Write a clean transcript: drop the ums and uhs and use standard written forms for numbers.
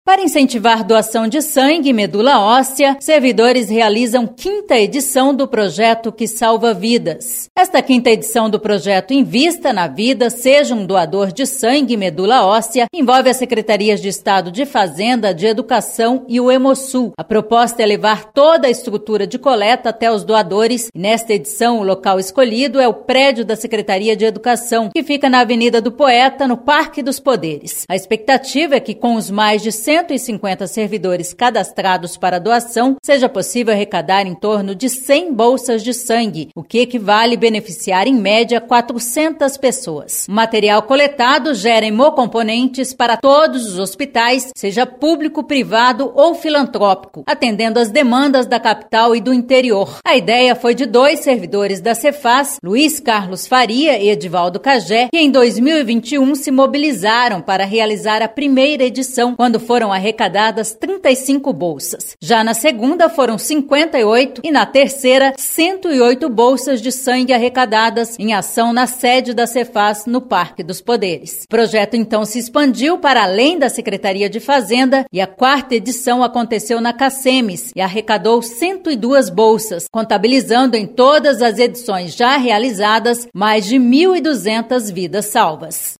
Para incentivar doação de sangue e medula óssea, servidores realizam 5ª edição do projeto que salva vidas. Esta 5ª edição do projeto Invista na Vida, seja um doador de sangue e medula óssea, envolve as Secretarias de Estado de Fazenda, de Educação e o Hemosul. A proposta é levar toda a estrutura de coleta até os doadores e nesta edição o local escolhido é o prédio da Secretaria de Educação, que fica na Avenida do Poeta, no Parque dos Poderes. A expectativa é que com os mais de 150 servidores cadastrados para doação, seja possível arrecadar em torno de 100 bolsas de sangue, o que equivale a beneficiar em média 400 pessoas. O material coletado gera hemocomponentes para todos os hospitais, seja público, privado ou filantrópico, atendendo às demandas da capital e do interior. A ideia foi de 2 servidores da Cefaz, Luiz Carlos Faria e Edivaldo Cagé, que em 2021 se mobilizaram para realizar a primeira edição, quando foram arrecadadas 35 bolsas. Já na segunda foram 58 e na terceira 108 bolsas de sangue arrecadadas em ação na sede da Cefaz, no Parque dos Poderes. O projeto então se expandiu para além da Secretaria de Fazenda e a 4ª edição aconteceu na CACEMES e arrecadou 102 bolsas, contabilizando em todas as edições já realizadas mais de 1.200 vidas salvas.